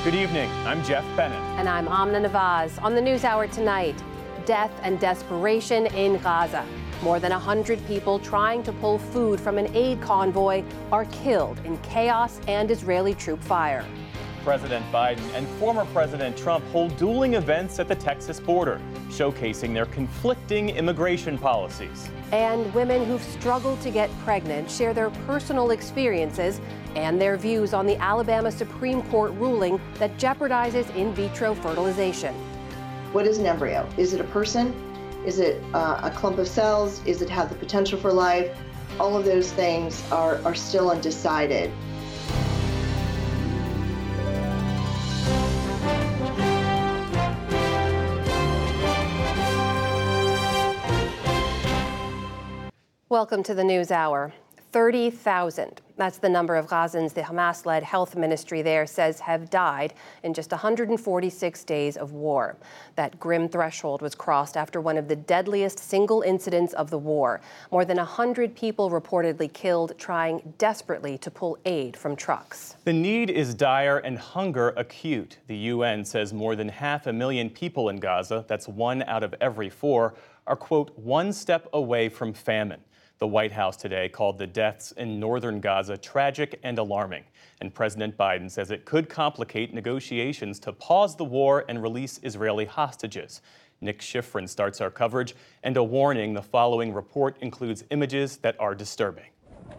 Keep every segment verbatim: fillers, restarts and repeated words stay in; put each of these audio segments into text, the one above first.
Good evening. I'm Jeff Bennett. And I'm Amna Nawaz. On the NewsHour tonight, death and desperation in Gaza. More than one hundred people trying to pull food from an aid convoy are killed in chaos and Israeli troop fire. President Biden and former President Trump hold dueling events at the Texas border, showcasing their conflicting immigration policies. And women who've struggled to get pregnant share their personal experiences and their views on the Alabama Supreme Court ruling that jeopardizes in vitro fertilization. What is an embryo? Is it a person? Is it uh, a clump of cells? Is it have the potential for life? All of those things are, are still undecided. Welcome to the NewsHour. thirty thousand. That's the number of Gazans the Hamas-led health ministry there says have died in just one hundred forty-six days of war. That grim threshold was crossed after one of the deadliest single incidents of the war. More than one hundred people reportedly killed trying desperately to pull aid from trucks. The need is dire and hunger acute. The U N says more than half a million people in Gaza, that's one out of every four, are, quote, one step away from famine. The White House today called the deaths in northern Gaza tragic and alarming. And President Biden says it could complicate negotiations to pause the war and release Israeli hostages. Nick Schifrin starts our coverage, and a warning: the following report includes images that are disturbing.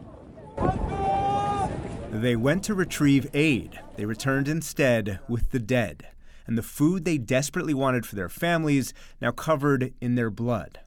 They went to retrieve aid. They returned instead with the dead, and the food they desperately wanted for their families now covered in their blood.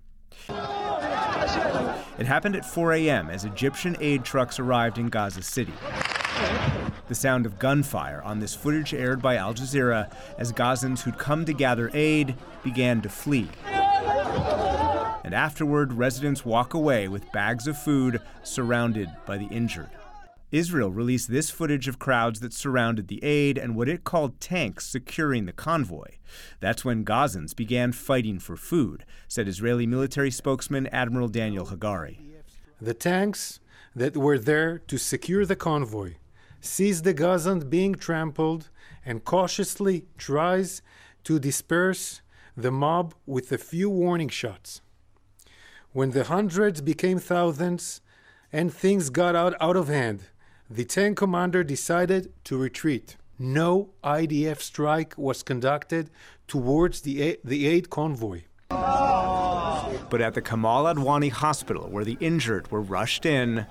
It happened at four a.m. as Egyptian aid trucks arrived in Gaza City. The sound of gunfire on this footage aired by Al Jazeera as Gazans who'd come to gather aid began to flee. And afterward, residents walk away with bags of food surrounded by the injured. Israel released this footage of crowds that surrounded the aid and what it called tanks securing the convoy. That's when Gazans began fighting for food, said Israeli military spokesman Admiral Daniel Hagari. The tanks that were there to secure the convoy sees the Gazans being trampled and cautiously tries to disperse the mob with a few warning shots. When the hundreds became thousands and things got out, out of hand, the tank commander decided to retreat. No I D F strike was conducted towards the aid, the aid convoy. But at the Kamal Adwani hospital, where the injured were rushed in,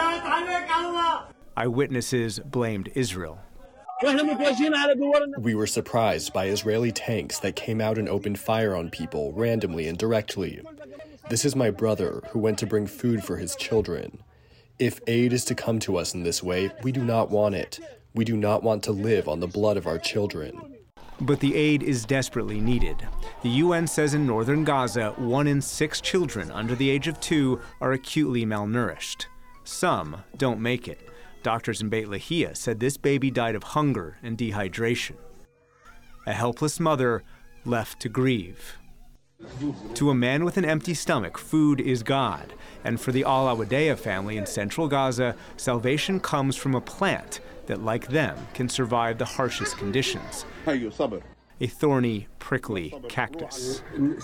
eyewitnesses blamed Israel. We were surprised by Israeli tanks that came out and opened fire on people randomly and directly. This is my brother who went to bring food for his children. If aid is to come to us in this way, we do not want it. We do not want to live on the blood of our children. But the aid is desperately needed. The U N says in northern Gaza, one in six children under the age of two are acutely malnourished. Some don't make it. Doctors in Beit Lahia said this baby died of hunger and dehydration. A helpless mother left to grieve. To a man with an empty stomach, food is God. And for the Al-Awadea family in central Gaza, salvation comes from a plant that, like them, can survive the harshest conditions. A thorny, prickly cactus.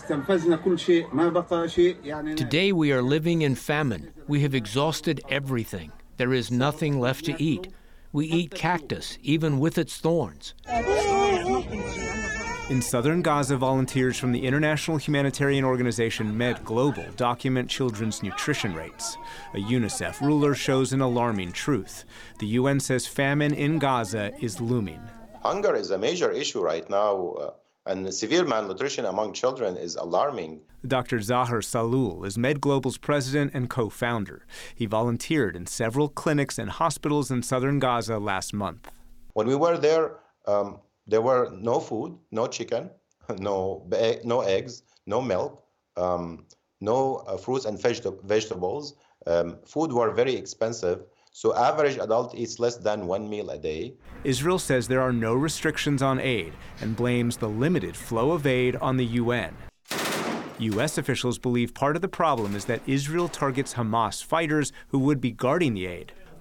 Today we are living in famine. We have exhausted everything. There is nothing left to eat. We eat cactus, even with its thorns. In southern Gaza, volunteers from the international humanitarian organization Med Global document children's nutrition rates. A UNICEF ruler shows an alarming truth. The U N says famine in Gaza is looming. Hunger is a major issue right now, uh, and severe malnutrition among children is alarming. Doctor Zahar Salul is Med Global's president and co-founder. He volunteered in several clinics and hospitals in southern Gaza last month. When we were there, um, there were no food, no chicken, no no eggs, no milk, um, no uh, fruits and veg- vegetables. Um, food were very expensive, so average adult eats less than one meal a day. Israel says there are no restrictions on aid and blames the limited flow of aid on the U N. U S officials believe part of the problem is that Israel targets Hamas fighters who would be guarding the aid,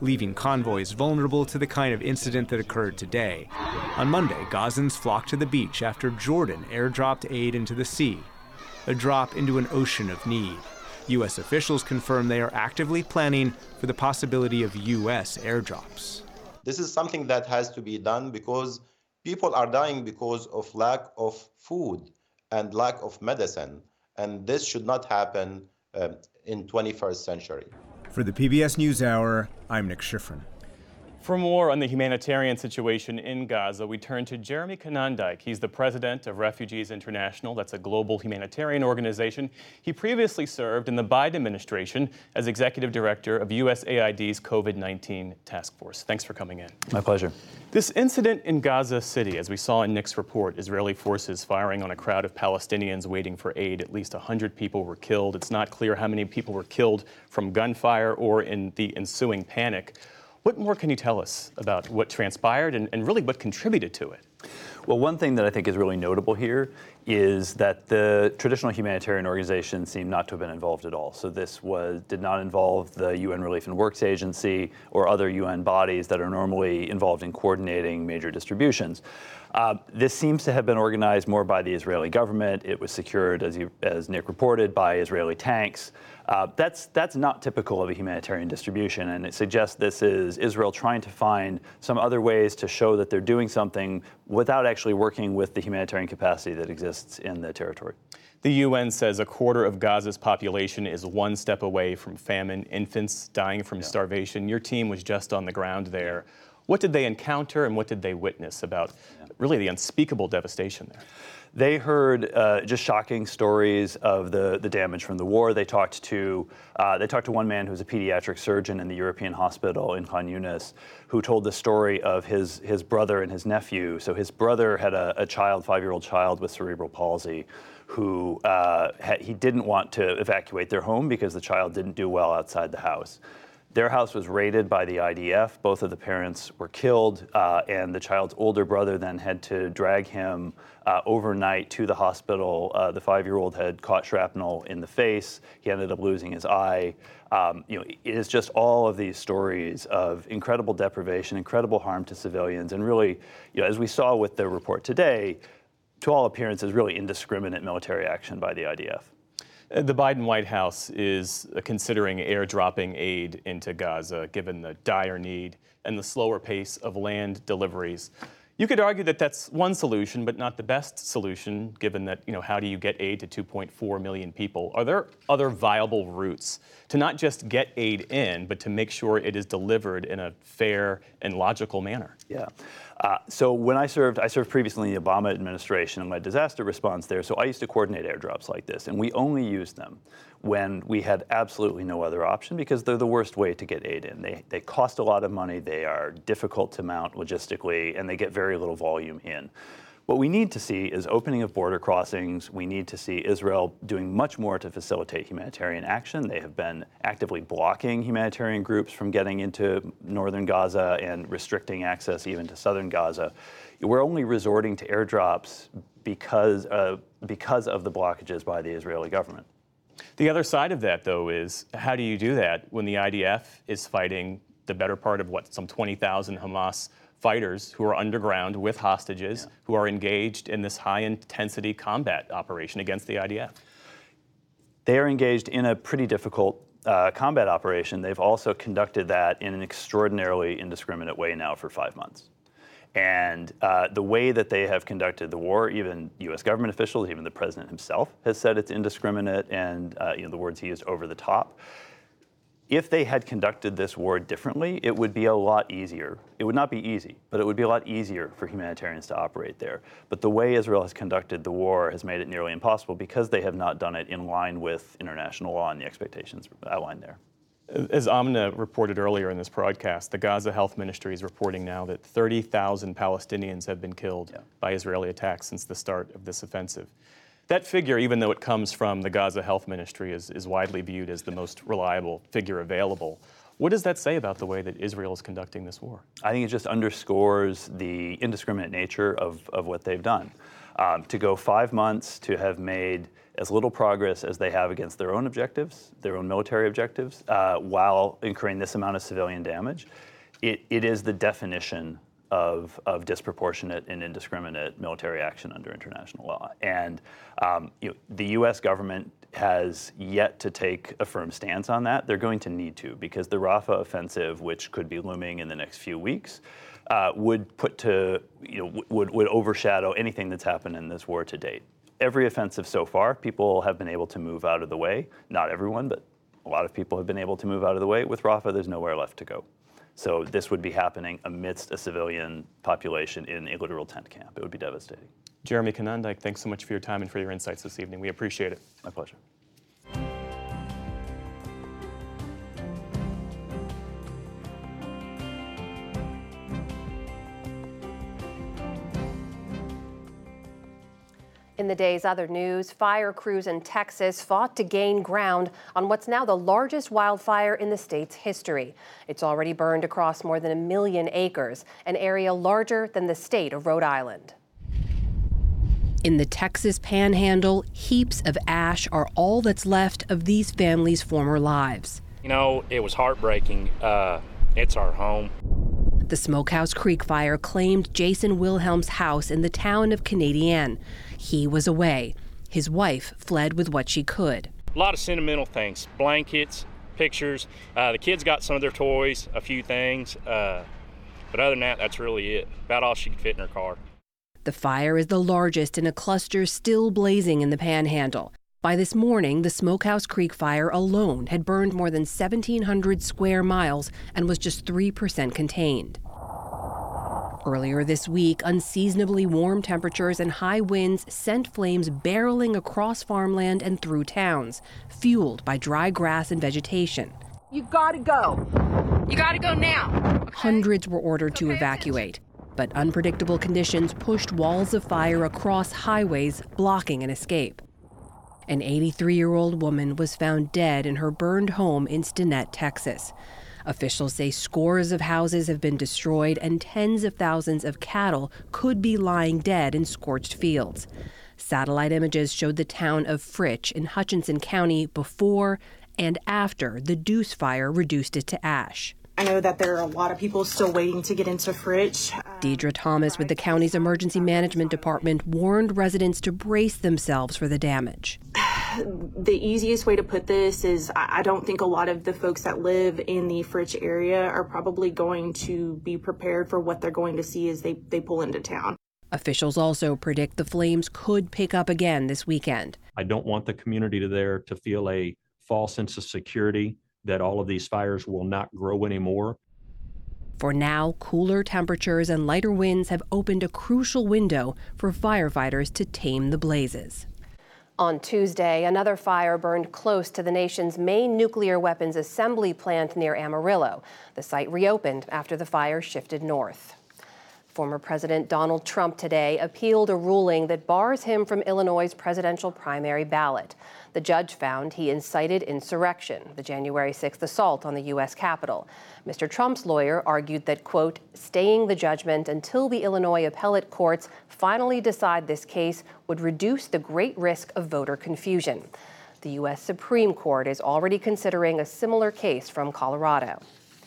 leaving convoys vulnerable to the kind of incident that occurred today. On Monday, Gazans flocked to the beach after Jordan airdropped aid into the sea, a drop into an ocean of need. U S officials confirm they are actively planning for the possibility of U S airdrops. This is something that has to be done because people are dying because of lack of food and lack of medicine, and this should not happen um, in twenty-first century. For the P B S NewsHour, I'm Nick Schifrin. For more on the humanitarian situation in Gaza, we turn to Jeremy Konyndyk. He's the president of Refugees International. That's a global humanitarian organization. He previously served in the Biden administration as executive director of U S A I D's COVID nineteen task force. Thanks for coming in. My pleasure. This incident in Gaza City, as we saw in Nick's report, Israeli forces firing on a crowd of Palestinians waiting for aid. At least one hundred people were killed. It's not clear how many people were killed from gunfire or in the ensuing panic. What more can you tell us about what transpired and, and really what contributed to it? Well, one thing that I think is really notable here is that the traditional humanitarian organizations seem not to have been involved at all. So this was did not involve the U N Relief and Works Agency or other U N bodies that are normally involved in coordinating major distributions. Uh, this seems to have been organized more by the Israeli government. It was secured, as, you, as Nick reported, by Israeli tanks. Uh, that's that's not typical of a humanitarian distribution, and it suggests this is Israel trying to find some other ways to show that they're doing something without actually working with the humanitarian capacity that exists in the territory. The U N says a quarter of Gaza's population is one step away from famine, infants dying from yeah. starvation. Your team was just on the ground there. What did they encounter and what did they witness about yeah. really the unspeakable devastation there? They heard uh, just shocking stories of the, the damage from the war. They talked to uh, they talked to one man who was a pediatric surgeon in the European hospital in Khan Yunis, who told the story of his his brother and his nephew. So his brother had a, a child, five-year-old child with cerebral palsy, who uh, had, he didn't want to evacuate their home because the child didn't do well outside the house. Their house was raided by the I D F. Both of the parents were killed, uh, and the child's older brother then had to drag him uh, overnight to the hospital. Uh, the five-year-old had caught shrapnel in the face. He ended up losing his eye. Um, you know, it is just all of these stories of incredible deprivation, incredible harm to civilians, and really, you know, as we saw with the report today, to all appearances, really indiscriminate military action by the I D F. The Biden White House is considering airdropping aid into Gaza, given the dire need and the slower pace of land deliveries. You could argue that that's one solution, but not the best solution, given that, you know, how do you get aid to two point four million people? Are there other viable routes to not just get aid in, but to make sure it is delivered in a fair and logical manner? Yeah. Uh, so when I served, I served previously in the Obama administration and led disaster response there. So I used to coordinate airdrops like this, and we only used them when we had absolutely no other option because they're the worst way to get aid in. They they cost a lot of money, they are difficult to mount logistically, and they get very little volume in. What we need to see is opening of border crossings. We need to see Israel doing much more to facilitate humanitarian action. They have been actively blocking humanitarian groups from getting into northern Gaza and restricting access even to southern Gaza. We're only resorting to airdrops because, uh, because of the blockages by the Israeli government. The other side of that, though, is how do you do that when the I D F is fighting the better part of, what, some twenty thousand Hamas fighters who are underground with hostages, yeah. who are engaged in this high-intensity combat operation against the I D F? They are engaged in a pretty difficult uh, combat operation. They've also conducted that in an extraordinarily indiscriminate way now for five months. And uh, the way that they have conducted the war, even U S government officials, even the president himself has said it's indiscriminate and, uh, you know, the words he used, over the top. If they had conducted this war differently, it would be a lot easier. It would not be easy, but it would be a lot easier for humanitarians to operate there. But the way Israel has conducted the war has made it nearly impossible because they have not done it in line with international law and the expectations outlined there. As Amna reported earlier in this broadcast, the Gaza Health Ministry is reporting now that thirty thousand Palestinians have been killed yeah. by Israeli attacks since the start of this offensive. That figure, even though it comes from the Gaza Health Ministry, is, is widely viewed as the most reliable figure available. What does that say about the way that Israel is conducting this war? I think it just underscores the indiscriminate nature of, of what they've done. Um, to go five months to have made as little progress as they have against their own objectives, their own military objectives, uh, while incurring this amount of civilian damage, it, it is the definition of, of disproportionate and indiscriminate military action under international law. And um, you know, the U S government has yet to take a firm stance on that. They're going to need to, because the Rafah offensive, which could be looming in the next few weeks, uh, would put to, you know, w- would, would overshadow anything that's happened in this war to date. Every offensive so far, people have been able to move out of the way. Not everyone, but a lot of people have been able to move out of the way. With Rafah, there's nowhere left to go. So this would be happening amidst a civilian population in a literal tent camp. It would be devastating. Jeremy Konyndyk, thanks so much for your time and for your insights this evening. We appreciate it. My pleasure. In the day's other news, fire crews in Texas fought to gain ground on what's now the largest wildfire in the state's history. It's already burned across more than a million acres, an area larger than the state of Rhode Island. In the Texas Panhandle, heaps of ash are all that's left of these families' former lives. You know, it was heartbreaking. Uh, it's our home. The Smokehouse Creek fire claimed Jason Wilhelm's house in the town of Canadian. He was away. His wife fled with what she could. A lot of sentimental things, blankets, pictures. Uh, the kids got some of their toys, a few things. Uh, but other than that, that's really it. About all she could fit in her car. The fire is the largest in a cluster still blazing in the Panhandle. By this morning, the Smokehouse Creek fire alone had burned more than seventeen hundred square miles and was just three percent contained. Earlier this week, unseasonably warm temperatures and high winds sent flames barreling across farmland and through towns, fueled by dry grass and vegetation. You gotta go. You gotta go now. Okay? Hundreds were ordered to evacuate, but unpredictable conditions pushed walls of fire across highways, blocking an escape. An eighty-three-year-old woman was found dead in her burned home in Stinnett, Texas. Officials say scores of houses have been destroyed and tens of thousands of cattle could be lying dead in scorched fields. Satellite images showed the town of Fritch in Hutchinson County before and after the Deuce fire reduced it to ash. I know that there are a lot of people still waiting to get into Fritch. Deidre Thomas with the county's emergency management department warned residents to brace themselves for the damage. The easiest way to put this is I don't think a lot of the folks that live in the Fritch area are probably going to be prepared for what they're going to see as they, they pull into town. Officials also predict the flames could pick up again this weekend. I don't want the community there to feel a false sense of security that all of these fires will not grow anymore. For now, cooler temperatures and lighter winds have opened a crucial window for firefighters to tame the blazes. On Tuesday, another fire burned close to the nation's main nuclear weapons assembly plant near Amarillo. The site reopened after the fire shifted north. Former President Donald Trump today appealed a ruling that bars him from Illinois' presidential primary ballot. The judge found he incited insurrection, the January sixth assault on the U S Capitol. Mister Trump's lawyer argued that, quote, staying the judgment until the Illinois appellate courts finally decide this case would reduce the great risk of voter confusion. The U S Supreme Court is already considering a similar case from Colorado.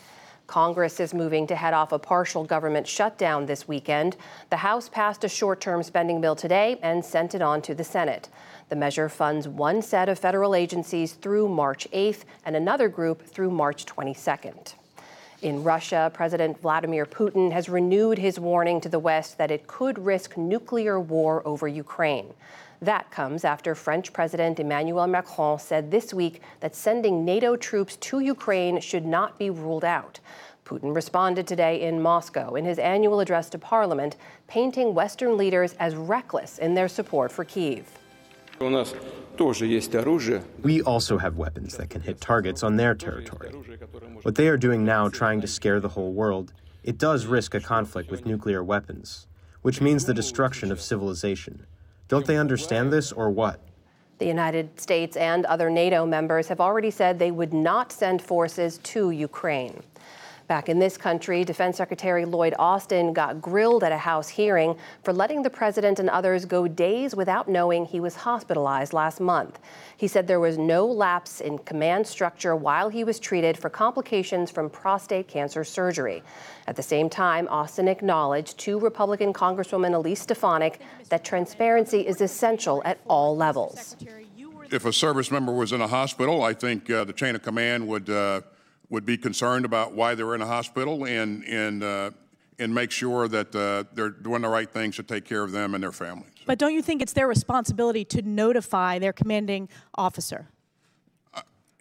Congress is moving to head off a partial government shutdown this weekend. The House passed a short-term spending bill today and sent it on to the Senate. The measure funds one set of federal agencies through March eighth and another group through March twenty-second. In Russia, President Vladimir Putin has renewed his warning to the West that it could risk nuclear war over Ukraine. That comes after French President Emmanuel Macron said this week that sending NATO troops to Ukraine should not be ruled out. Putin responded today in Moscow in his annual address to Parliament, painting Western leaders as reckless in their support for Kyiv. We also have weapons that can hit targets on their territory. What they are doing now, trying to scare the whole world, it does risk a conflict with nuclear weapons, which means the destruction of civilization. Don't they understand this, or what? The United States and other NATO members have already said they would not send forces to Ukraine. Back in this country, Defense Secretary Lloyd Austin got grilled at a House hearing for letting the president and others go days without knowing he was hospitalized last month. He said there was no lapse in command structure while he was treated for complications from prostate cancer surgery. At the same time, Austin acknowledged to Republican Congresswoman Elise Stefanik that transparency is essential at all levels. If a service member was in a hospital, I think uh, the chain of command would uh, would be concerned about why they're in a hospital and and uh, and make sure that uh, they're doing the right things to take care of them and their families. But don't you think it's their responsibility to notify their commanding officer? I,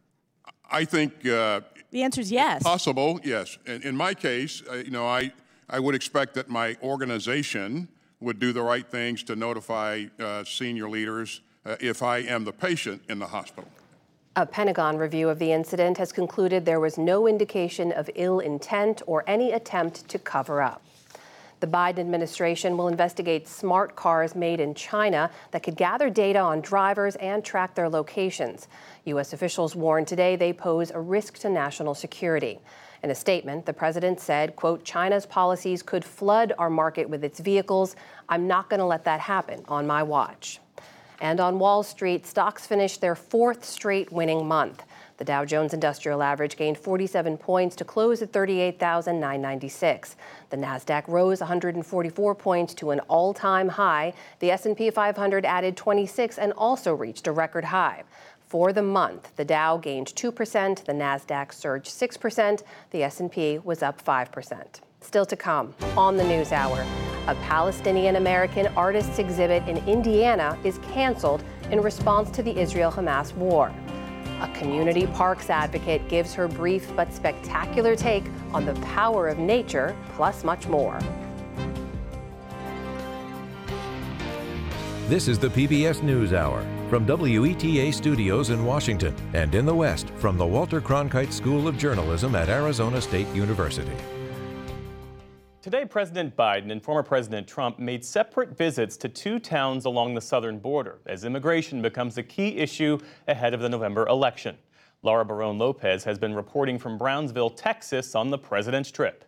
I think uh, the answer is yes. Possible, yes. In, in my case, uh, you know, I I would expect that my organization would do the right things to notify uh, senior leaders uh, if I am the patient in the hospital. A Pentagon review of the incident has concluded there was no indication of ill intent or any attempt to cover up. The Biden administration will investigate smart cars made in China that could gather data on drivers and track their locations. U S officials warned today they pose a risk to national security. In a statement, the president said, quote, China's policies could flood our market with its vehicles. I'm not going to let that happen on my watch. And on Wall Street, stocks finished their fourth straight winning month. The Dow Jones Industrial Average gained forty-seven points to close at thirty-eight thousand nine hundred ninety-six. The Nasdaq rose one hundred forty-four points to an all-time high. The S and P five hundred added twenty-six and also reached a record high. For the month, the Dow gained two percent, the Nasdaq surged six percent, the S and P was up five percent. Still to come on the NewsHour, a Palestinian-American artists exhibit in Indiana is canceled in response to the Israel-Hamas war. A community parks advocate gives her brief but spectacular take on the power of nature, plus much more. This is the P B S NewsHour from W E T A Studios in Washington and in the West from the Walter Cronkite School of Journalism at Arizona State University. Today, President Biden and former President Trump made separate visits to two towns along the southern border as immigration becomes a key issue ahead of the November election. Laura Barone Lopez has been reporting from Brownsville, Texas on the president's trip.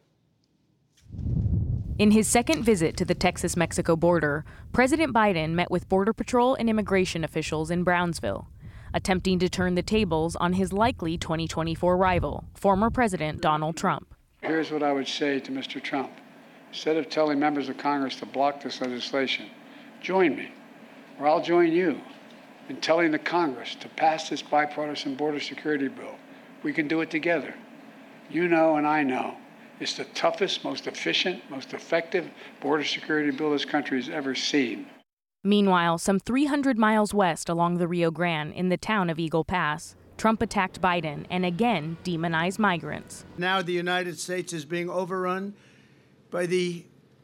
In his second visit to the Texas-Mexico border, President Biden met with Border Patrol and immigration officials in Brownsville, attempting to turn the tables on his likely twenty twenty-four rival, former President Donald Trump. Here's what I would say to Mister Trump. Instead of telling members of Congress to block this legislation, join me, or I'll join you, in telling the Congress to pass this bipartisan border security bill. We can do it together. You know and I know it's the toughest, most efficient, most effective border security bill this country has ever seen. Meanwhile, some three hundred miles west along the Rio Grande, in the town of Eagle Pass, Trump attacked Biden and again demonized migrants. Now the United States is being overrun by the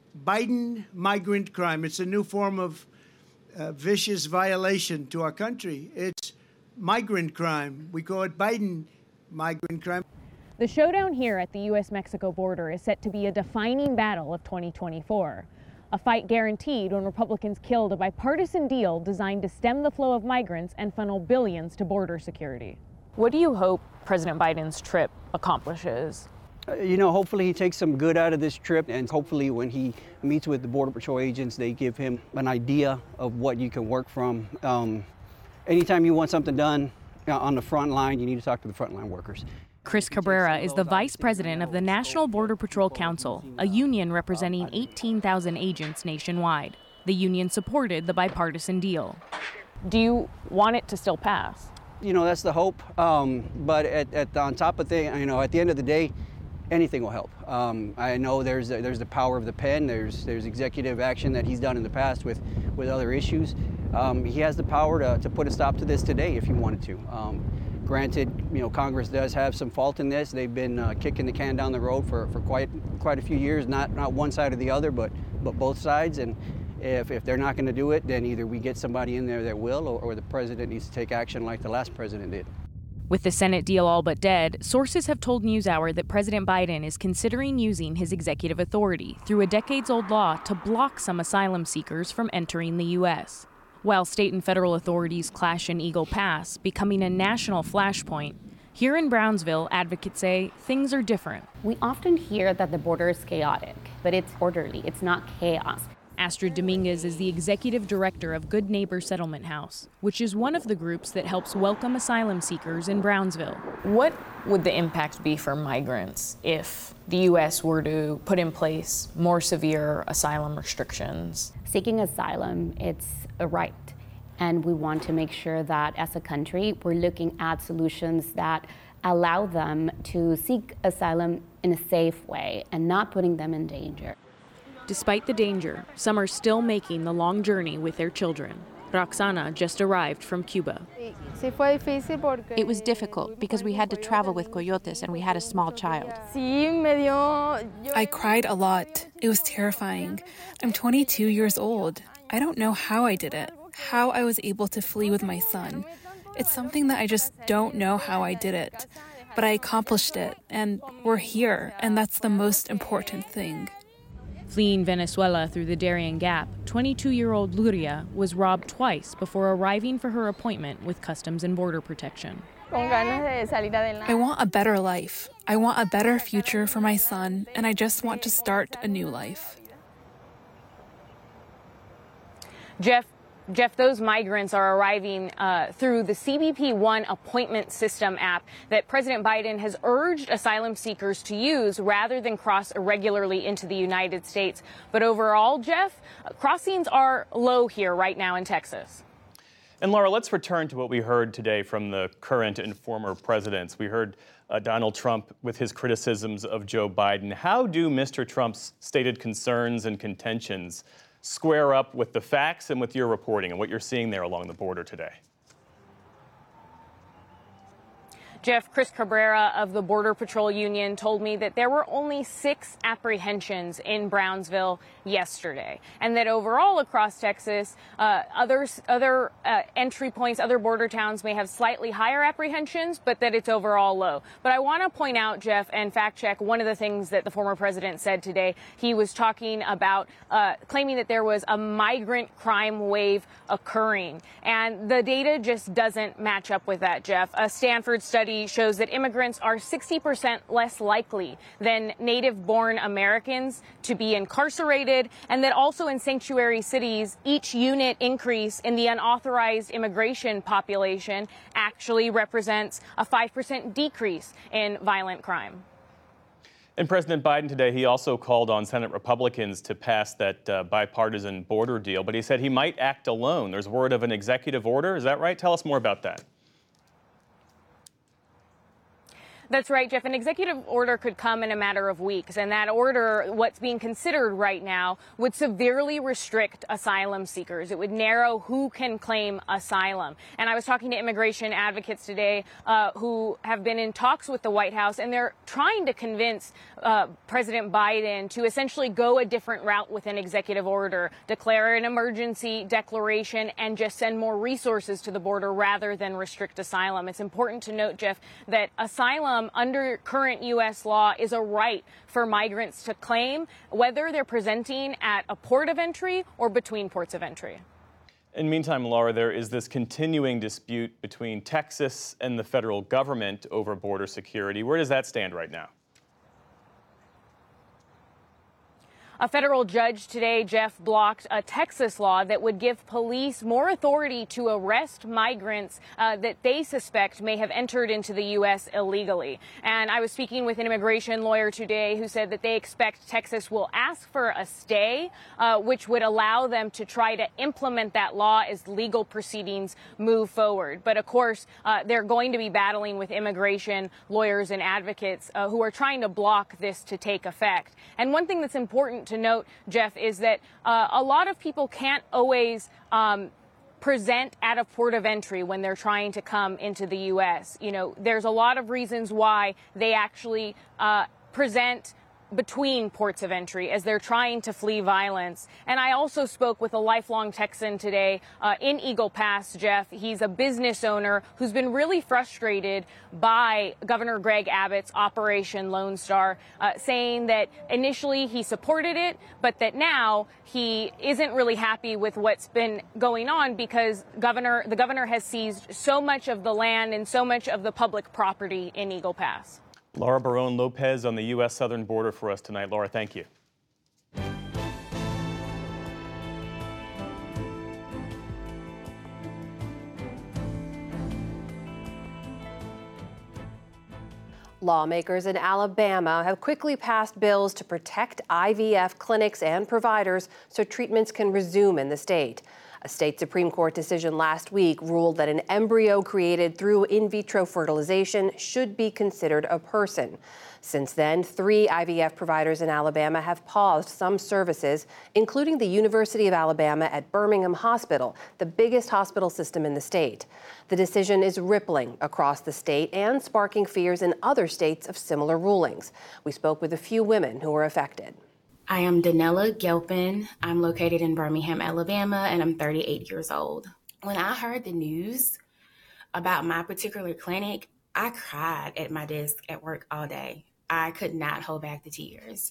Biden migrant crime. It's a new form of uh, vicious violation to our country. It's migrant crime. We call it Biden migrant crime. The showdown here at the U S Mexico border is set to be a defining battle of twenty twenty-four. A fight guaranteed when Republicans killed a bipartisan deal designed to stem the flow of migrants and funnel billions to border security. What do you hope President Biden's trip accomplishes? Uh, you know, hopefully he takes some good out of this trip, and hopefully when he meets with the Border Patrol agents, they give him an idea of what you can work from. Um, anytime you want something done uh, on the front line, you need to talk to the frontline workers. Chris Cabrera is the vice president of the National Border Patrol Council, a union representing eighteen thousand agents nationwide. The union supported the bipartisan deal. Do you want it to still pass? You know, that's the hope. Um, but at, at, on top of things, you know, at the end of the day, anything will help. Um, I know there's a, there's the power of the pen. There's there's executive action that he's done in the past with, with other issues. Um, he has the power to, to put a stop to this today if he wanted to. Um, granted, you know, Congress does have some fault in this. They've been uh, kicking the can down the road for, for quite quite a few years. Not not one side or the other, but but both sides. And if if they're not going to do it, then either we get somebody in there that will, or, or the president needs to take action like the last president did. With the Senate deal all but dead, sources have told NewsHour that President Biden is considering using his executive authority through a decades-old law to block some asylum seekers from entering the U S. While state and federal authorities clash in Eagle Pass, becoming a national flashpoint, Here in Brownsville, advocates say things are different. We often hear that the border is chaotic, but it's orderly. It's not chaos. Astrid Dominguez is the executive director of Good Neighbor Settlement House, which is one of the groups that helps welcome asylum seekers in Brownsville. What would the impact be for migrants if the U S were to put in place more severe asylum restrictions? Seeking asylum, it's a right. And we want to make sure that as a country, we're looking at solutions that allow them to seek asylum in a safe way and not putting them in danger. Despite the danger, some are still making the long journey with their children. Roxana just arrived from Cuba. It was difficult because we had to travel with coyotes and we had a small child. I cried a lot. It was terrifying. I'm twenty-two years old. I don't know how I did it, how I was able to flee with my son. It's something that I just don't know how I did it. But I accomplished it, and we're here, and that's the most important thing. Fleeing Venezuela through the Darien Gap, twenty-two-year-old Luria was robbed twice before arriving for her appointment with Customs and Border Protection. I want a better life. I want a better future for my son, and I just want to start a new life. Jeff, Jeff, those migrants are arriving uh, through the C B P One appointment system app that President Biden has urged asylum seekers to use rather than cross irregularly into the United States. But overall, Jeff, crossings are low here right now in Texas. And Laura, let's return to what we heard today from the current and former presidents. We heard uh, Donald Trump with his criticisms of Joe Biden. How do Mister Trump's stated concerns and contentions square up with the facts and with your reporting and what you're seeing there along the border today? Jeff, Chris Cabrera of the Border Patrol Union told me that there were only six apprehensions in Brownsville yesterday, and that overall across Texas, uh, others, other uh, entry points, other border towns may have slightly higher apprehensions, but that it's overall low. But I want to point out, Jeff, and fact check one of the things that the former president said today. He was talking about uh, claiming that there was a migrant crime wave occurring, and the data just doesn't match up with that, Jeff. A Stanford study shows that immigrants are sixty percent less likely than native-born Americans to be incarcerated, and that also in sanctuary cities, each unit increase in the unauthorized immigration population actually represents a five percent decrease in violent crime. And President Biden today, he also called on Senate Republicans to pass that uh, bipartisan border deal, but he said he might act alone. There's word of an executive order. Is that right? Tell us more about that. That's right, Jeff. An executive order could come in a matter of weeks, and that order, what's being considered right now, would severely restrict asylum seekers. It would narrow who can claim asylum. And I was talking to immigration advocates today uh, who have been in talks with the White House, and they're trying to convince uh, President Biden to essentially go a different route with an executive order, declare an emergency declaration, and just send more resources to the border rather than restrict asylum. It's important to note, Jeff, that asylum under current U S law is a right for migrants to claim, whether they're presenting at a port of entry or between ports of entry. In the meantime, Laura, there is this continuing dispute between Texas and the federal government over border security. Where does that stand right now? A federal judge today, Jeff, blocked a Texas law that would give police more authority to arrest migrants uh, that they suspect may have entered into the U S illegally. And I was speaking with an immigration lawyer today who said that they expect Texas will ask for a stay, uh, which would allow them to try to implement that law as legal proceedings move forward. But of course, uh, they're going to be battling with immigration lawyers and advocates uh, who are trying to block this to take effect. And one thing that's important to note, Jeff, is that uh, a lot of people can't always um, present at a port of entry when they're trying to come into the U S. You know, there's a lot of reasons why they actually uh, present between ports of entry as they're trying to flee violence. And I also spoke with a lifelong Texan today uh, in Eagle Pass, Jeff. He's a business owner who's been really frustrated by Governor Greg Abbott's Operation Lone Star, uh, saying that initially he supported it, but that now he isn't really happy with what's been going on because governor, the governor has seized so much of the land and so much of the public property in Eagle Pass. Laura Barone Lopez on the U S southern border for us tonight. Laura, thank you. Lawmakers in Alabama have quickly passed bills to protect I V F clinics and providers so treatments can resume in the state. A state Supreme Court decision last week ruled that an embryo created through in vitro fertilization should be considered a person. Since then, three I V F providers in Alabama have paused some services, including the University of Alabama at Birmingham Hospital, the biggest hospital system in the state. The decision is rippling across the state and sparking fears in other states of similar rulings. We spoke with a few women who were affected. I am Danella Gelpin. I'm located in Birmingham, Alabama, and I'm thirty-eight years old. When I heard the news about my particular clinic, I cried at my desk at work all day. I could not hold back the tears.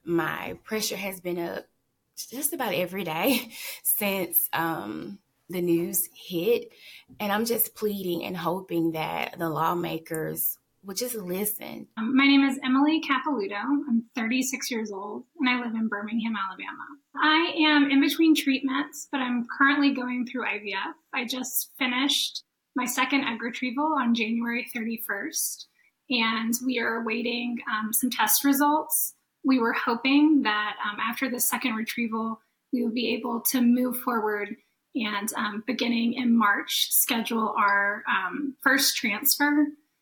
My pressure has been up just about every day since um, the news hit, and I'm just pleading and hoping that the lawmakers would just listen. Um, my name is Emily Capiluto. I'm thirty-six years old, and I live in Birmingham, Alabama. I am in between treatments, but I'm currently going through I V F. I just finished my second egg retrieval on January thirty-first, and we are awaiting um, some test results. We were hoping that um, after the second retrieval, we would be able to move forward and um, beginning in March, schedule our um, first transfer.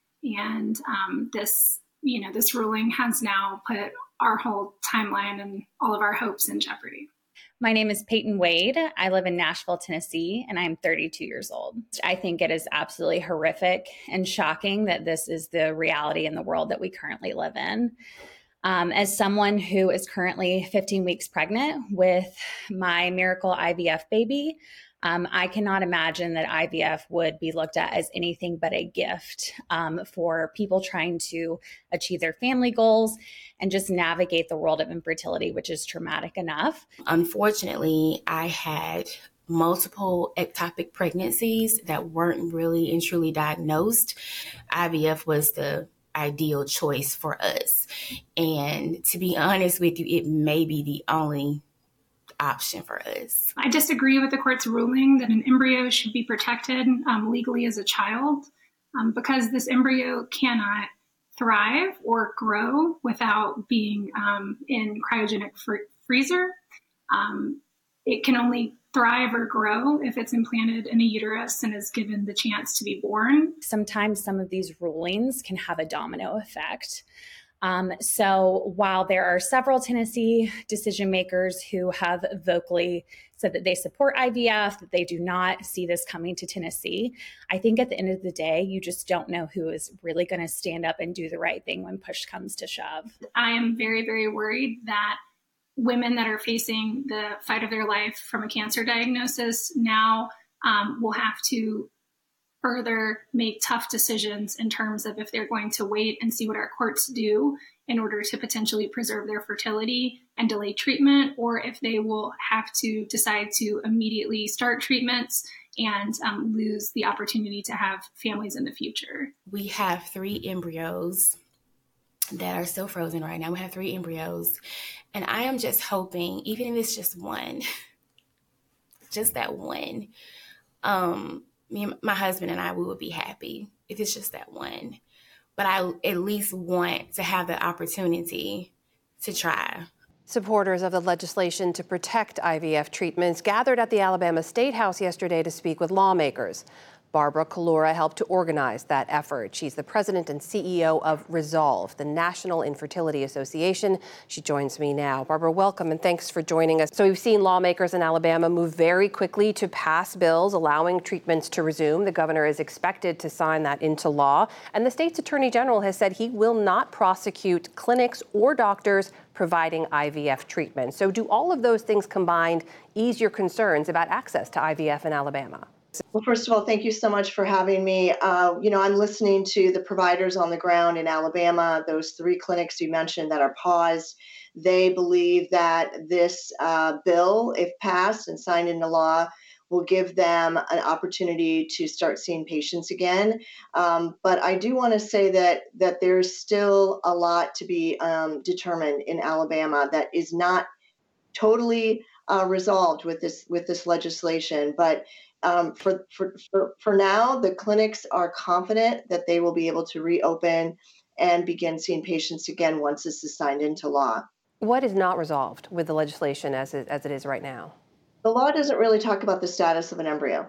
And um, this, you know, this ruling has now put our whole timeline and all of our hopes in jeopardy. My name is Peyton Wade. I live in Nashville, Tennessee, and I'm thirty-two years old. I think it is absolutely horrific and shocking that this is the reality in the world that we currently live in. Um, as someone who is currently fifteen weeks pregnant with my miracle I V F baby, Um, I cannot imagine that I V F would be looked at as anything but a gift um, for people trying to achieve their family goals and just navigate the world of infertility, which is traumatic enough. Unfortunately, I had multiple ectopic pregnancies that weren't really and truly diagnosed. I V F was the ideal choice for us. And to be honest with you, it may be the only option for us. I disagree with the court's ruling that an embryo should be protected um, legally as a child um, because this embryo cannot thrive or grow without being um, in cryogenic fr- freezer. Um, it can only thrive or grow if it's implanted in a uterus and is given the chance to be born. Sometimes some of these rulings can have a domino effect. Um, so while there are several Tennessee decision makers who have vocally said that they support I V F, that they do not see this coming to Tennessee, I think at the end of the day, you just don't know who is really going to stand up and do the right thing when push comes to shove. I am very, very worried that women that are facing the fight of their life from a cancer diagnosis now um, will have to further make tough decisions in terms of if they're going to wait and see what our courts do in order to potentially preserve their fertility and delay treatment, or if they will have to decide to immediately start treatments and um, lose the opportunity to have families in the future. We have three embryos that are still frozen right now. We have three embryos, and I am just hoping, even if it's just one, just that one, um, me and my husband and I, we would be happy if it's just that one. But I at least want to have the opportunity to try. Supporters of the legislation to protect I V F treatments gathered at the Alabama State House yesterday to speak with lawmakers. Barbara Kalura helped to organize that effort. She's the president and C E O of Resolve, the National Infertility Association. She joins me now. Barbara, welcome and thanks for joining us. So we've seen lawmakers in Alabama move very quickly to pass bills allowing treatments to resume. The governor is expected to sign that into law. And the state's attorney general has said he will not prosecute clinics or doctors providing I V F treatment. So do all of those things combined ease your concerns about access to I V F in Alabama? Well, first of all, thank you so much for having me. Uh, you know, I'm listening to the providers on the ground in Alabama, those three clinics you mentioned that are paused. They believe that this uh, bill, if passed and signed into law, will give them an opportunity to start seeing patients again. Um, but I do want to say that that there's still a lot to be um, determined in Alabama that is not totally uh, resolved with this with this legislation. But Um, for, for, for, for now, the clinics are confident that they will be able to reopen and begin seeing patients again once this is signed into law. What is not resolved with the legislation as it, as it is right now? The law doesn't really talk about the status of an embryo.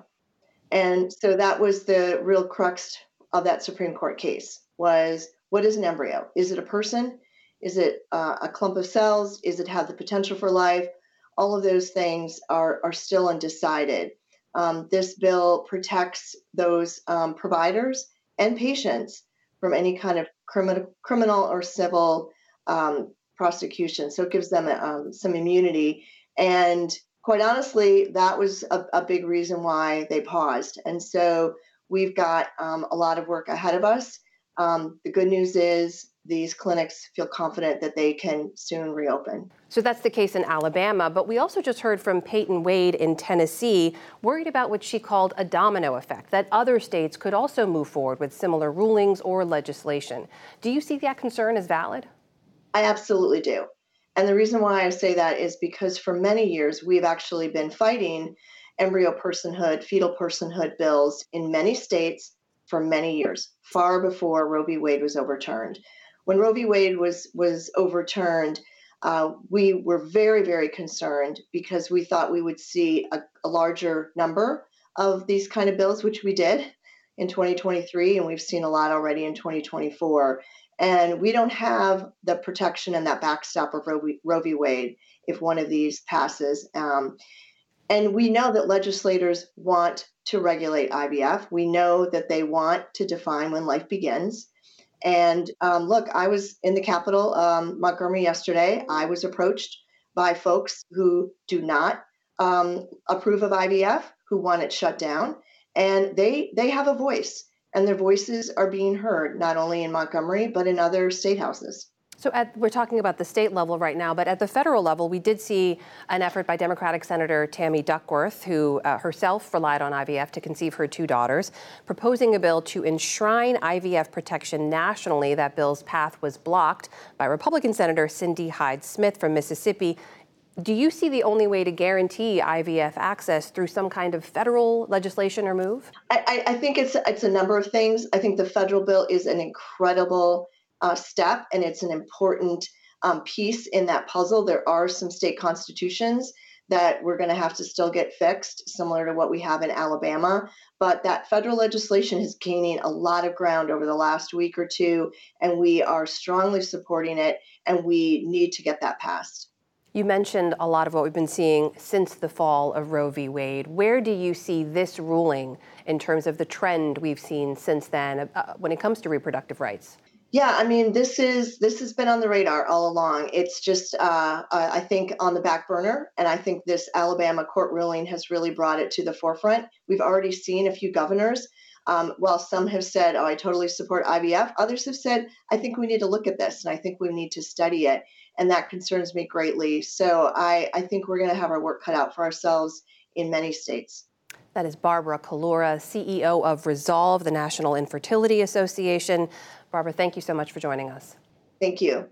And so that was the real crux of that Supreme Court case, was what is an embryo? Is it a person? Is it uh, a clump of cells? Is it have the potential for life? All of those things are, are still undecided. Um, this bill protects those um, providers and patients from any kind of criminal, criminal or civil um, prosecution. So it gives them um, some immunity. And quite honestly, that was a, a big reason why they paused. And so we've got um, a lot of work ahead of us. Um, the good news is these clinics feel confident that they can soon reopen. So that's the case in Alabama, but we also just heard from Peyton Wade in Tennessee, worried about what she called a domino effect, that other states could also move forward with similar rulings or legislation. Do you see that concern as valid? I absolutely do. And the reason why I say that is because for many years, we've actually been fighting embryo personhood, fetal personhood bills in many states for many years, far before Roe v. Wade was overturned. When Roe v. Wade was, was overturned, uh, we were very, very concerned because we thought we would see a, a larger number of these kind of bills, which we did in twenty twenty-three, and we've seen a lot already in twenty twenty-four. And we don't have the protection and that backstop of Roe v. Roe v. Wade if one of these passes. Um, and we know that legislators want to regulate I V F. We know that they want to define when life begins. And um, look, I was in the Capitol, um, Montgomery, yesterday. I was approached by folks who do not um, approve of I V F, who want it shut down. And they they have a voice, and their voices are being heard, not only in Montgomery, but in other state houses. So at, we're talking about the state level right now, but at the federal level, we did see an effort by Democratic Senator Tammy Duckworth, who uh, herself relied on I V F to conceive her two daughters, proposing a bill to enshrine I V F protection nationally. That bill's path was blocked by Republican Senator Cindy Hyde-Smith from Mississippi. Do you see the only way to guarantee I V F access through some kind of federal legislation or move? I, I think it's it's a number of things. I think the federal bill is an incredible Uh, step, and it's an important um, piece in that puzzle. There are some state constitutions that we're going to have to still get fixed, similar to what we have in Alabama. But that federal legislation is gaining a lot of ground over the last week or two, and we are strongly supporting it, and we need to get that passed. You mentioned a lot of what we've been seeing since the fall of Roe v. Wade. Where do you see this ruling in terms of the trend we've seen since then uh, when it comes to reproductive rights? Yeah, I mean, this is this has been on the radar all along. It's just, uh, I think, on the back burner. And I think this Alabama court ruling has really brought it to the forefront. We've already seen a few governors. Um, while some have said, oh, I totally support I V F, others have said, I think we need to look at this and I think we need to study it. And that concerns me greatly. So I, I think we're going to have our work cut out for ourselves in many states. That is Barbara Kalura, C E O of Resolve, the National Infertility Association. Barbara, thank you so much for joining us. Thank you.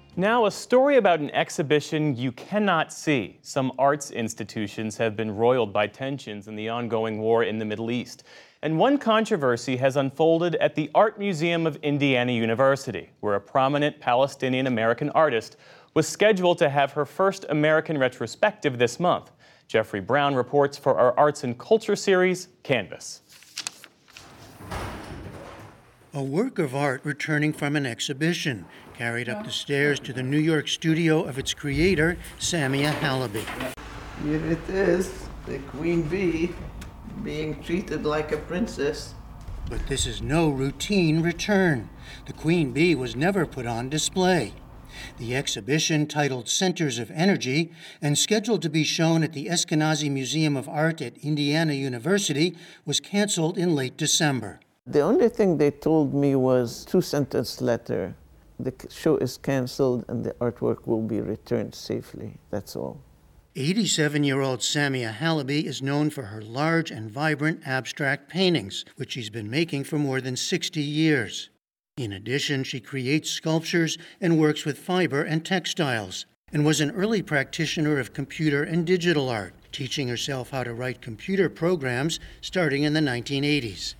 Now, a story about an exhibition you cannot see. Some arts institutions have been roiled by tensions in the ongoing war in the Middle East. And one controversy has unfolded at the Art Museum of Indiana University, where a prominent Palestinian-American artist was scheduled to have her first American retrospective this month. Jeffrey Brown reports for our Arts and Culture series, Canvas. A work of art returning from an exhibition, carried up the stairs to the New York studio of its creator, Samia Halaby. Here it is, the queen bee, being treated like a princess. But this is no routine return. The queen bee was never put on display. The exhibition, titled Centers of Energy, and scheduled to be shown at the Eskenazi Museum of Art at Indiana University, was canceled in late December. The only thing they told me was two-sentence letter. The show is canceled and the artwork will be returned safely. That's all. eighty-seven-year-old Samia Halaby is known for her large and vibrant abstract paintings, which she's been making for more than sixty years. In addition, she creates sculptures and works with fiber and textiles, and was an early practitioner of computer and digital art, teaching herself how to write computer programs starting in the nineteen eighties.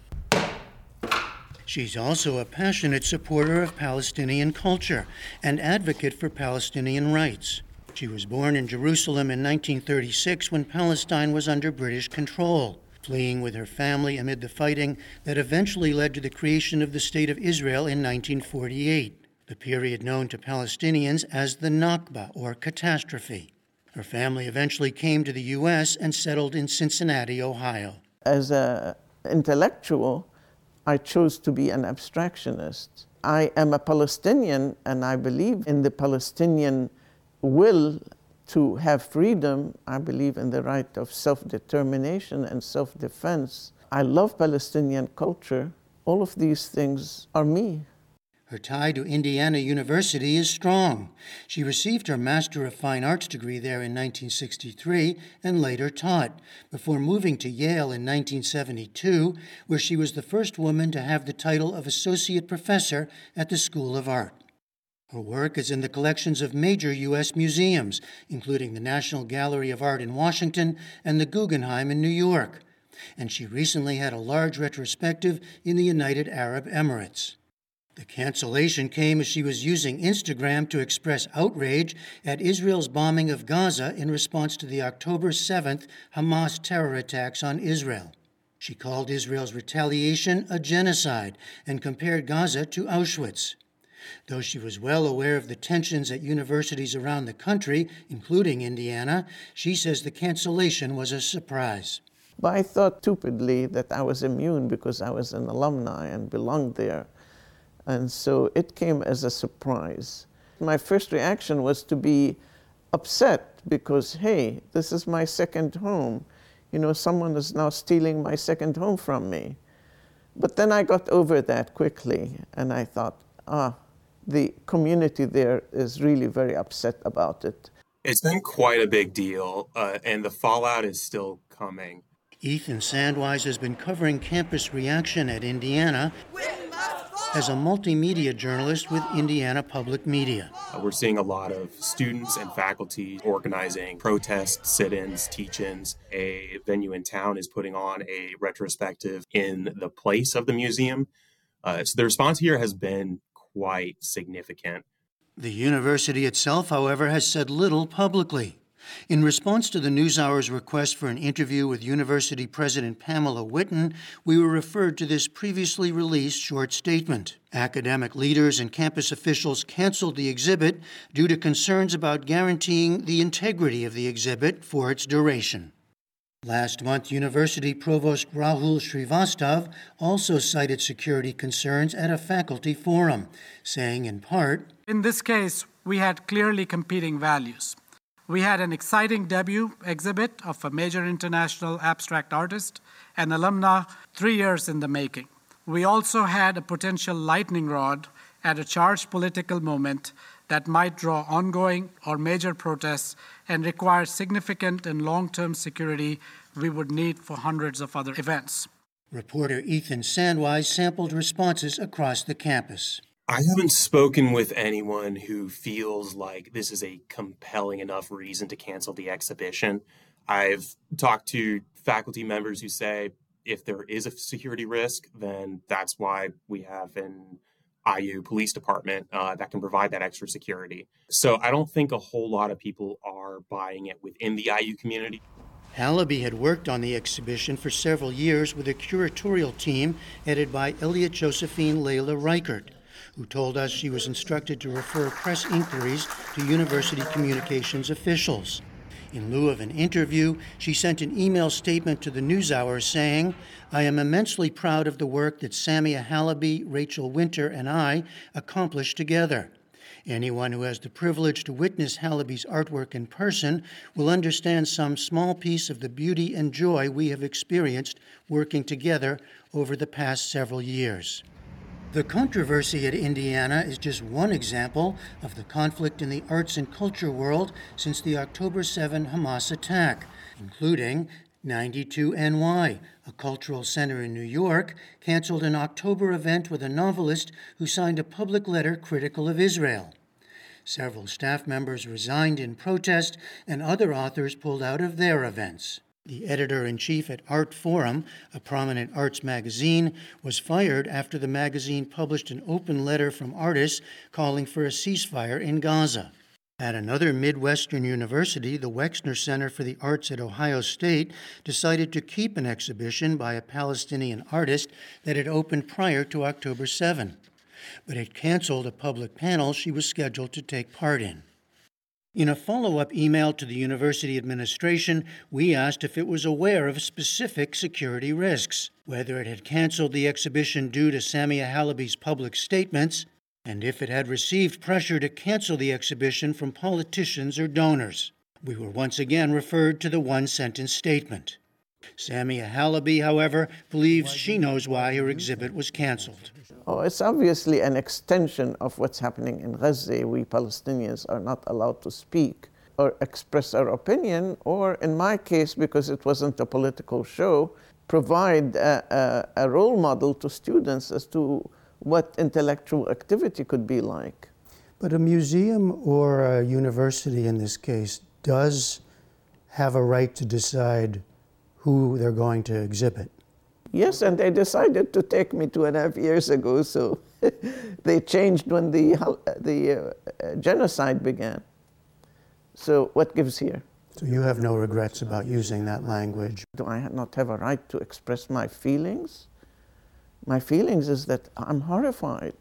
She's also a passionate supporter of Palestinian culture and advocate for Palestinian rights. She was born in Jerusalem in nineteen thirty-six when Palestine was under British control, fleeing with her family amid the fighting that eventually led to the creation of the State of Israel in nineteen forty-eight, the period known to Palestinians as the Nakba, or catastrophe. Her family eventually came to the U S and settled in Cincinnati, Ohio. As an intellectual, I chose to be an abstractionist. I am a Palestinian, and I believe in the Palestinian will to have freedom. I believe in the right of self-determination and self-defense. I love Palestinian culture. All of these things are me. Her tie to Indiana University is strong. She received her Master of Fine Arts degree there in nineteen sixty-three and later taught, before moving to Yale in nineteen seventy-two, where she was the first woman to have the title of Associate Professor at the School of Art. Her work is in the collections of major U S museums, including the National Gallery of Art in Washington and the Guggenheim in New York. And she recently had a large retrospective in the United Arab Emirates. The cancellation came as she was using Instagram to express outrage at Israel's bombing of Gaza in response to the October seventh Hamas terror attacks on Israel. She called Israel's retaliation a genocide and compared Gaza to Auschwitz. Though she was well aware of the tensions at universities around the country, including Indiana, she says the cancellation was a surprise. But I thought stupidly that I was immune because I was an alumni and belonged there. And so it came as a surprise. My first reaction was to be upset because, hey, this is my second home. You know, someone is now stealing my second home from me. But then I got over that quickly, and I thought, ah, the community there is really very upset about it. It's been quite a big deal, uh, and the fallout is still coming. Ethan Sandwise has been covering campus reaction at Indiana as a multimedia journalist with Indiana Public Media. Uh, we're seeing a lot of students and faculty organizing protests, sit-ins, teach-ins. A venue in town is putting on a retrospective in the place of the museum. Uh, so the response here has been quite significant. The university itself, however, has said little publicly. In response to the NewsHour's request for an interview with University President Pamela Whitten, we were referred to this previously released short statement. Academic leaders and campus officials canceled the exhibit due to concerns about guaranteeing the integrity of the exhibit for its duration. Last month, University Provost Rahul Srivastav also cited security concerns at a faculty forum, saying in part, "In this case, we had clearly competing values. We had an exciting debut exhibit of a major international abstract artist and alumna three years in the making. We also had a potential lightning rod at a charged political moment that might draw ongoing or major protests and require significant and long-term security we would need for hundreds of other events." Reporter Ethan Sandwise sampled responses across the campus. I haven't spoken with anyone who feels like this is a compelling enough reason to cancel the exhibition. I've talked to faculty members who say if there is a security risk, then that's why we have an I U police department uh, that can provide that extra security. So I don't think a whole lot of people are buying it within the I U community. Halaby had worked on the exhibition for several years with a curatorial team headed by Elliot Josephine Leila Reichert, who told us she was instructed to refer press inquiries to university communications officials. In lieu of an interview, she sent an email statement to the NewsHour saying, "I am immensely proud of the work that Samia Halaby, Rachel Winter, and I accomplished together. Anyone who has the privilege to witness Halaby's artwork in person will understand some small piece of the beauty and joy we have experienced working together over the past several years." The controversy at Indiana is just one example of the conflict in the arts and culture world since the October seventh Hamas attack, including ninety-two N Y, a cultural center in New York, canceled an October event with a novelist who signed a public letter critical of Israel. Several staff members resigned in protest, and other authors pulled out of their events. The editor-in-chief at Art Forum, a prominent arts magazine, was fired after the magazine published an open letter from artists calling for a ceasefire in Gaza. At another Midwestern university, the Wexner Center for the Arts at Ohio State decided to keep an exhibition by a Palestinian artist that had opened prior to October seventh. But it canceled a public panel she was scheduled to take part in. In a follow-up email to the university administration, we asked if it was aware of specific security risks, whether it had canceled the exhibition due to Samia Halaby's public statements, and if it had received pressure to cancel the exhibition from politicians or donors. We were once again referred to the one-sentence statement. Samia Halaby, however, believes she knows why her exhibit was canceled. Oh, it's obviously an extension of what's happening in Gaza. We Palestinians are not allowed to speak or express our opinion, or in my case, because it wasn't a political show, provide a, a, a role model to students as to what intellectual activity could be like. But a museum or a university in this case does have a right to decide who they're going to exhibit. Yes, and they decided to take me two and a half years ago, so they changed when the, the uh, genocide began. So what gives here? So you have no regrets about using that language? Do I not have a right to express my feelings? My feelings is that I'm horrified.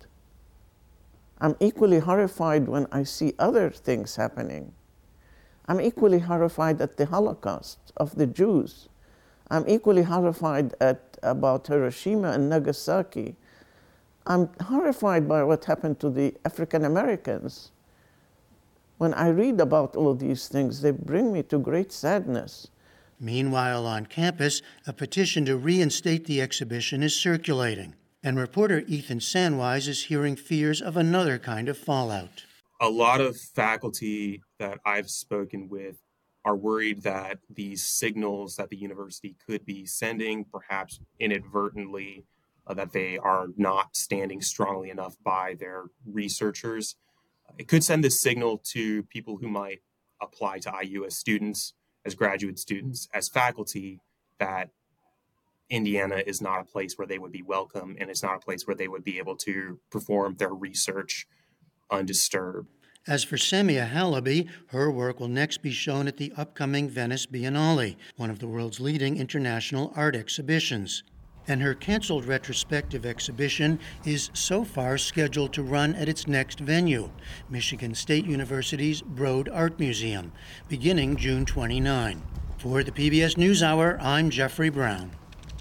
I'm equally horrified when I see other things happening. I'm equally horrified at the Holocaust of the Jews. I'm equally horrified at about Hiroshima and Nagasaki. I'm horrified by what happened to the African Americans. When I read about all of these things, they bring me to great sadness. Meanwhile, on campus, a petition to reinstate the exhibition is circulating, and reporter Ethan Sandwise is hearing fears of another kind of fallout. A lot of faculty that I've spoken with are worried that these signals that the university could be sending, perhaps inadvertently, uh, that they are not standing strongly enough by their researchers. It could send this signal to people who might apply to I U as students, as graduate students, as faculty, that Indiana is not a place where they would be welcome, and it's not a place where they would be able to perform their research undisturbed. As for Samia Halaby, her work will next be shown at the upcoming Venice Biennale, one of the world's leading international art exhibitions. And her canceled retrospective exhibition is so far scheduled to run at its next venue, Michigan State University's Broad Art Museum, beginning June twenty-ninth. For the P B S NewsHour, I'm Jeffrey Brown.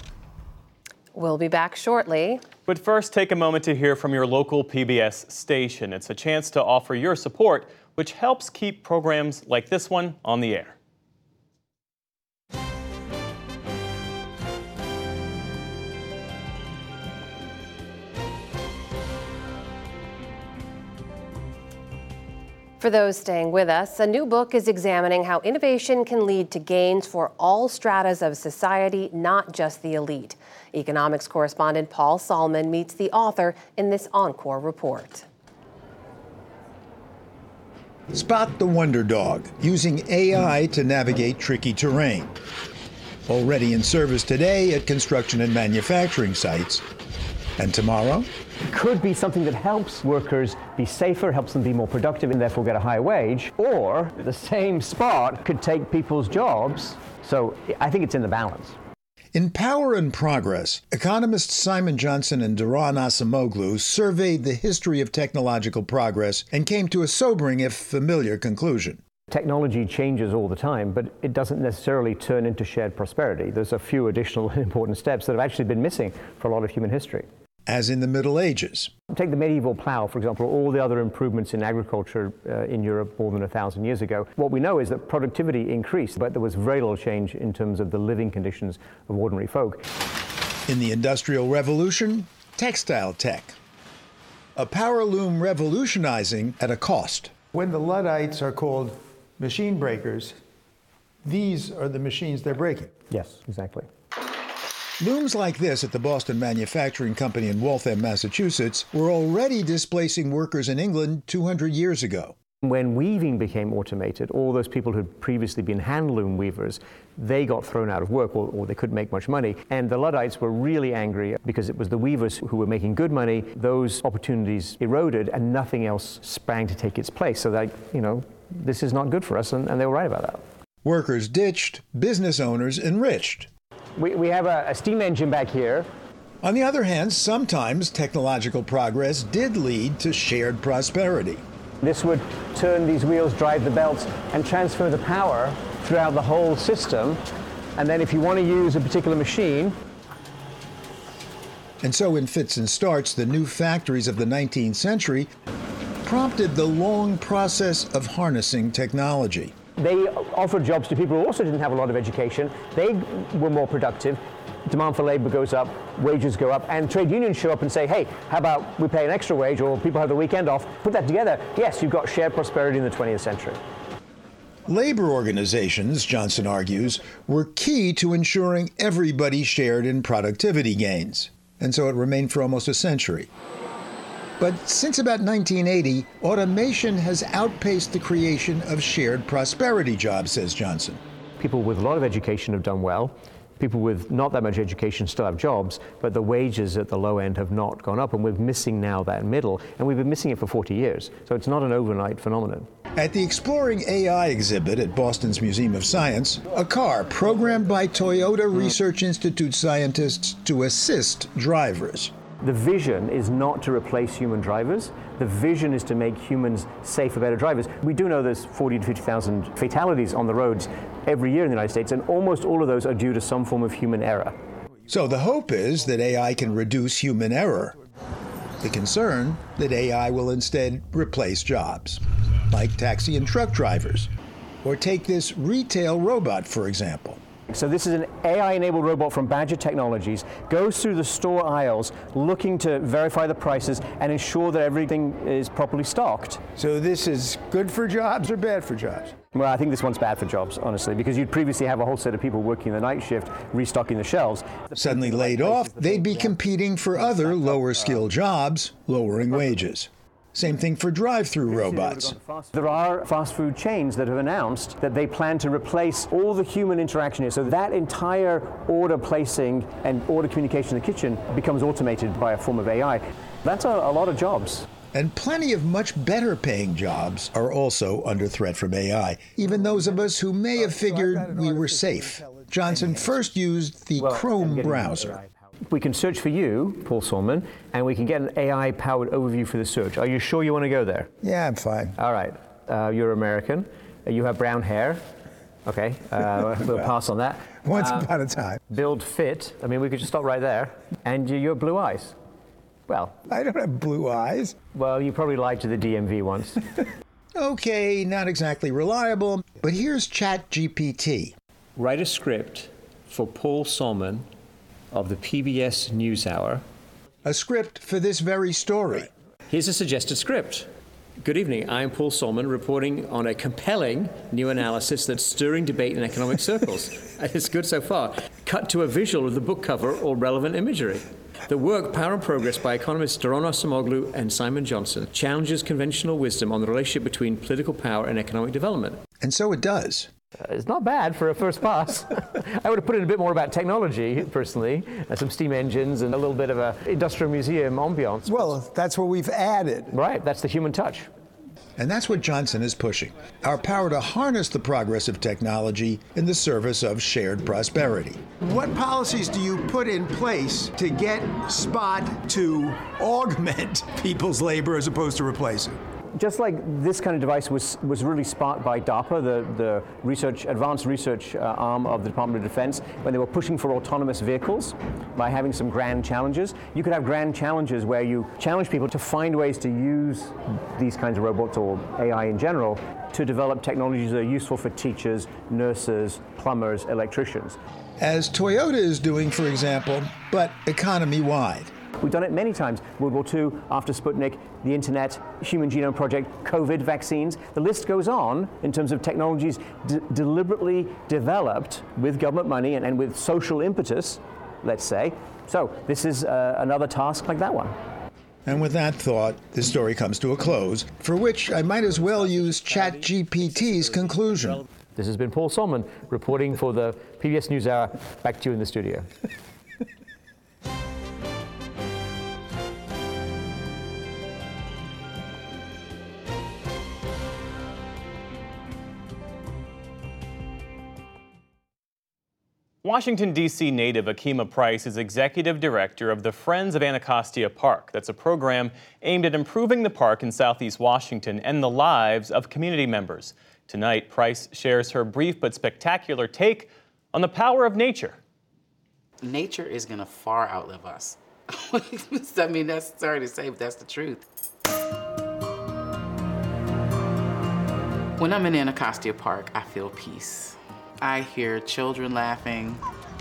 We'll be back shortly. But first, take a moment to hear from your local P B S station. It's a chance to offer your support, which helps keep programs like this one on the air. For those staying with us, a new book is examining how innovation can lead to gains for all stratas of society, not just the elite. Economics correspondent Paul Solman meets the author in this Encore report. Spot the Wonder Dog, using A I to navigate tricky terrain. Already in service today at construction and manufacturing sites. And tomorrow? It could be something that helps workers be safer, helps them be more productive and therefore get a higher wage, or the same spot could take people's jobs. So I think it's in the balance. In Power and Progress, economists Simon Johnson and Daron Acemoglu surveyed the history of technological progress and came to a sobering, if familiar, conclusion. Technology changes all the time, but it doesn't necessarily turn into shared prosperity. There's a few additional important steps that have actually been missing for a lot of human history. As in the Middle Ages. Take the medieval plow, for example, or all the other improvements in agriculture uh, in Europe more than a thousand years ago. What we know is that productivity increased, but there was very little change in terms of the living conditions of ordinary folk. In the Industrial Revolution, textile tech. A power loom revolutionizing at a cost. When the Luddites are called machine breakers, these are the machines they're breaking. Yes, exactly. Looms like this at the Boston Manufacturing Company in Waltham, Massachusetts, were already displacing workers in England two hundred years ago. When weaving became automated, all those people who had previously been hand loom weavers, they got thrown out of work, or, or they couldn't make much money. And the Luddites were really angry because it was the weavers who were making good money. Those opportunities eroded and nothing else sprang to take its place. So that, you know, this is not good for us, and, and they were right about that. Workers ditched, business owners enriched. We, we have a, a steam engine back here. On the other hand, sometimes technological progress did lead to shared prosperity. This would turn these wheels, drive the belts, and transfer the power throughout the whole system. And then if you want to use a particular machine. And so in fits and starts, the new factories of the nineteenth century prompted the long process of harnessing technology. They offered jobs to people who also didn't have a lot of education. They were more productive. Demand for labor goes up, wages go up, and trade unions show up and say, hey, how about we pay an extra wage, or people have the weekend off. Put that together. Yes, you've got shared prosperity in the twentieth century. Labor organizations, Johnson argues, were key to ensuring everybody shared in productivity gains. And so it remained for almost a century. But since about nineteen eighty, automation has outpaced the creation of shared prosperity jobs, says Johnson. People with a lot of education have done well. People with not that much education still have jobs, but the wages at the low end have not gone up, and we're missing now that middle, and we've been missing it for forty years. So it's not an overnight phenomenon. At the Exploring A I exhibit at Boston's Museum of Science, a car programmed by Toyota Research Institute scientists to assist drivers. The vision is not to replace human drivers. The vision is to make humans safer, better drivers. We do know there's forty to fifty thousand fatalities on the roads every year in the United States, and almost all of those are due to some form of human error. So the hope is that A I can reduce human error. The concern that A I will instead replace jobs, like taxi and truck drivers. Or take this retail robot, for example. So this is an A I-enabled robot from Badger Technologies, goes through the store aisles looking to verify the prices and ensure that everything is properly stocked. So this is good for jobs or bad for jobs? Well, I think this one's bad for jobs, honestly, because you'd previously have a whole set of people working the night shift, restocking the shelves. Suddenly laid off, they'd be competing for other lower-skilled jobs, lowering wages. Same thing for drive-through robots. There are fast food chains that have announced that they plan to replace all the human interaction here. So that entire order placing and order communication in the kitchen becomes automated by a form of A I. That's a, a lot of jobs. And plenty of much better paying jobs are also under threat from A I, even those of us who may have figured we were safe. Johnson first used the Chrome browser. We can search for you, Paul Solman, and we can get an A I-powered overview for the search. Are you sure you want to go there? Yeah, I'm fine. All right. Uh, you're American. Uh, you have brown hair. Okay. Uh, we'll pass on that. Once uh, upon a time. Build fit. I mean, we could just stop right there. And you, you have blue eyes. Well. I don't have blue eyes. Well, you probably lied to the D M V once. Okay, not exactly reliable, but here's ChatGPT. Write a script for Paul Solman of the P B S NewsHour. A script for this very story. Here's a suggested script. Good evening. I'm Paul Solman, reporting on a compelling new analysis that's stirring debate in economic circles. It's good so far. Cut to a visual of the book cover or relevant imagery. The work Power and Progress by economists Doron Acemoglu and Simon Johnson challenges conventional wisdom on the relationship between political power and economic development. And so it does. Uh, it's not bad for a first pass. I would have put in a bit more about technology, personally, uh, some steam engines and a little bit of a industrial museum ambiance. Well, that's what we've added. Right, that's the human touch. And that's what Johnson is pushing. Our power to harness the progress of technology in the service of shared prosperity. What policies do you put in place to get Spot to augment people's labor as opposed to replace it? Just like this kind of device was, was really sparked by DARPA, the, the research, advanced research uh, arm of the Department of Defense, when they were pushing for autonomous vehicles by having some grand challenges. You could have grand challenges where you challenge people to find ways to use these kinds of robots, or A I in general, to develop technologies that are useful for teachers, nurses, plumbers, electricians. As Toyota is doing, for example, but economy-wide. We've done it many times. World War Two, after Sputnik, the Internet, Human Genome Project, COVID vaccines. The list goes on in terms of technologies d- deliberately developed with government money and, and with social impetus, let's say. So this is uh, another task like that one. And with that thought, this story comes to a close, for which I might as well use ChatGPT's conclusion. This has been Paul Solman reporting for the P B S NewsHour. Back to you in the studio. Washington, D C native Akima Price is executive director of the Friends of Anacostia Park. That's a program aimed at improving the park in Southeast Washington and the lives of community members. Tonight, Price shares her brief but spectacular take on the power of nature. Nature is going to far outlive us. I mean, that's sorry to say, but that's the truth. When I'm in Anacostia Park, I feel peace. I hear children laughing.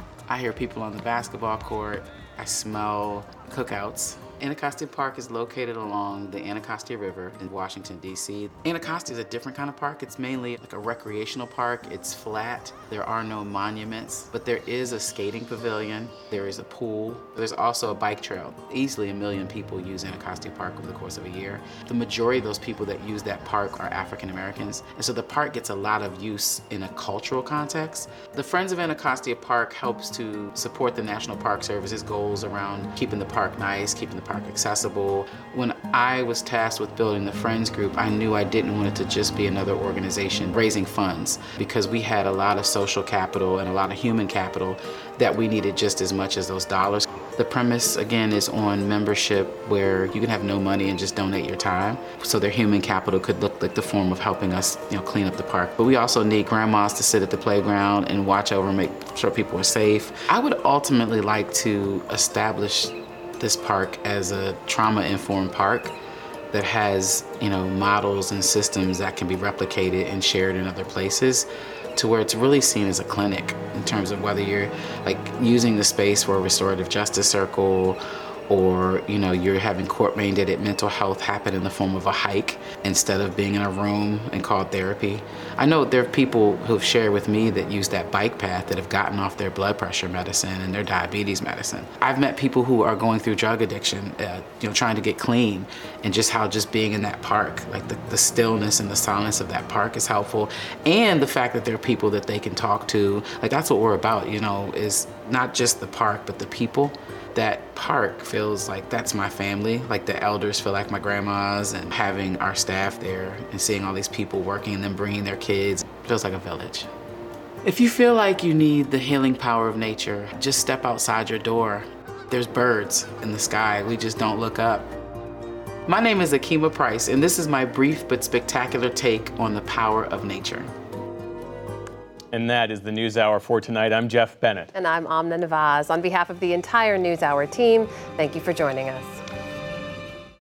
I hear people on the basketball court. I smell cookouts. Anacostia Park is located along the Anacostia River in Washington, D C Anacostia is a different kind of park. It's mainly like a recreational park. It's flat. There are no monuments, but there is a skating pavilion. There is a pool. There's also a bike trail. Easily a million people use Anacostia Park over the course of a year. The majority of those people that use that park are African Americans, and so the park gets a lot of use in a cultural context. The Friends of Anacostia Park helps to support the National Park Service's goals around keeping the park nice, keeping the park accessible. When I was tasked with building the Friends group, I knew I didn't want it to just be another organization raising funds, because we had a lot of social capital and a lot of human capital that we needed just as much as those dollars. The premise, again, is on membership, where you can have no money and just donate your time. So their human capital could look like the form of helping us, you know, clean up the park. But we also need grandmas to sit at the playground and watch over and make sure people are safe. I would ultimately like to establish this park as a trauma-informed park that has, you know, models and systems that can be replicated and shared in other places, to where it's really seen as a clinic in terms of whether you're like using the space for a restorative justice circle, or, you know, you're having court-mandated mental health happen in the form of a hike instead of being in a room and called therapy. I know there are people who've shared with me that use that bike path that have gotten off their blood pressure medicine and their diabetes medicine. I've met people who are going through drug addiction, uh, you know, trying to get clean, and just how just being in that park, like the, the stillness and the silence of that park is helpful. And the fact that there are people that they can talk to, like that's what we're about, you know, is not just the park, but the people. That park feels like that's my family, like the elders feel like my grandmas, and having our staff there and seeing all these people working and then bringing their kids feels like a village. If you feel like you need the healing power of nature, just step outside your door. There's birds in the sky, we just don't look up. My name is Akima Price, and this is my brief but spectacular take on the power of nature. And that is the NewsHour for tonight. I'm Jeff Bennett. And I'm Amna Nawaz. On behalf of the entire NewsHour team, thank you for joining us.